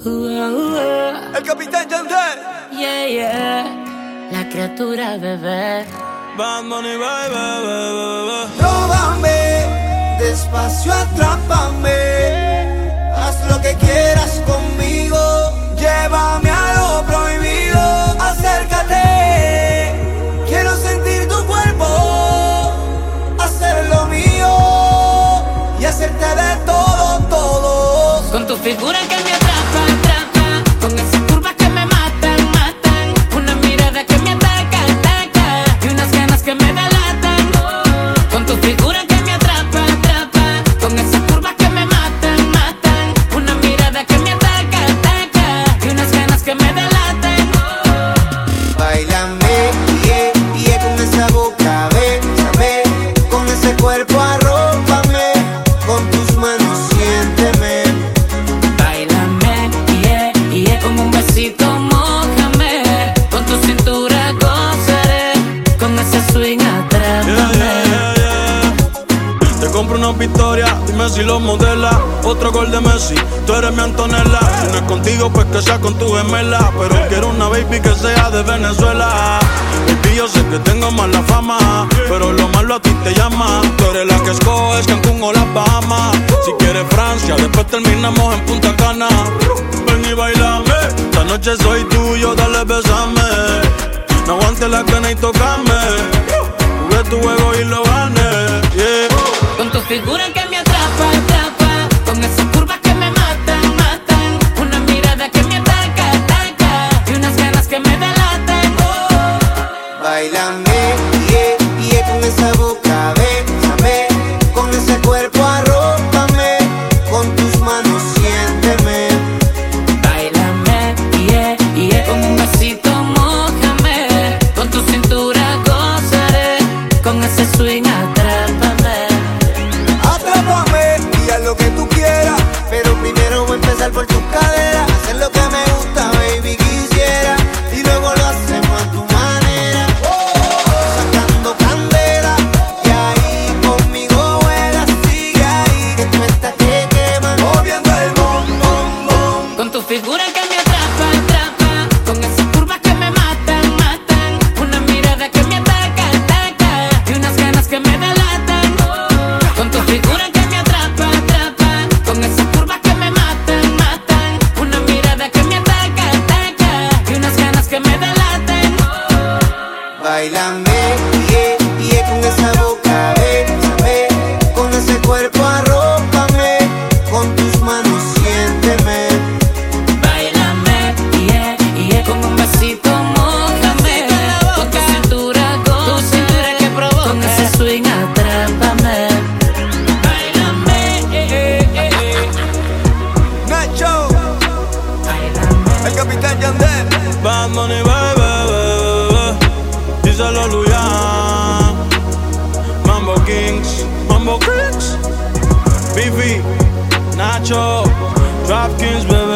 El capitán Yandel. Yeah, yeah. La criatura, bebé. Bad Bunny, baby. Róbame, despacio atrápame. Haz lo que quieras conmigo. Llévame a lo prohibido. Acércate, quiero sentir tu cuerpo. Hacer lo mío y hacerte de todo, todo. Con tu figura que me atrapa, atrapa. Con esas curvas que me matan, matan. Una mirada que me ataca, ataca. Y unas ganas que me delatan. Con tu figura que me atrapa, atrapa. Con esas curvas que me matan, matan. Una mirada que me ataca, ataca. Y unas ganas que me delatan. Báilame, yeah, yeah, con esa boca, bésame. Con ese cuerpo arrópame. Con tus manos siénteme. Báilame, yeah, yeah. Con un besito mójame. Con tu cintura gozaré. Con ese swing atrápame. Te compro una victoria, dime si lo modela. Otro gol de Messi, tú eres mi Antonella. Si no es contigo, pues que sea con tu gemela. Pero quiero una baby que sea de Venezuela. Baby, yo sé que tengo mala fama, pero lo malo a ti te llama. Tú eres la que escoges, Cancún o las Bahamas. Si quieres Francia, después terminamos en Punta Cana. Ven y bailame, esta noche soy tuyo, dale besame. No aguantes la gana y tocame. Jugué tu juego y lo gané, yeah. Con tu figura que me atrapa, atrapa. Con esas curvas que me matan, matan. Una mirada que me ataca, ataca. Y unas ganas que me delatan. Báilame, yeah, yeah, con esa boca, bésame. Con ese cuerpo arrópame. Con tus manos siénteme. Báilame, yeah, yeah. Con un besito mójame. Con tu cintura gozaré. Con ese swing atrápame. Atrápame y haz lo que tú quieras. Pero primero voy a empezar por tus caderas. Hacer lo que me gusta, baby, quisiera. Y luego lo hacemos a tu manera. Sacando candela. Y ahí conmigo vuelas. Sigue ahí, que tú estás que quemas. Moviendo el bom, bom, bom. Con tu figura que me atrapa, atrapa. Con esas curvas que me matan, matan. Una mirada que me ataca, ataca. Y unas ganas que me delatan. Con tu figura que me atrapa, atrapa. Con esas curvas que me matan, matan. Una mirada que me ataca, ataca. Y unas ganas que me delatan. Báilame, yeah, yeah, con esa boca, bésame. Con ese cuerpo arrópame. Con tus manos siénteme. Báilame, yeah, yeah. Con un besito mójame. Con tu cintura que provoca. Con ese swing atrápame. Báilame, Nacho, báilame. el capitán Yandel. Bad Bunny, baby. Díselo, Luyan. Mambo Kings. Bifi, Nacho, Drop Kings, bebé.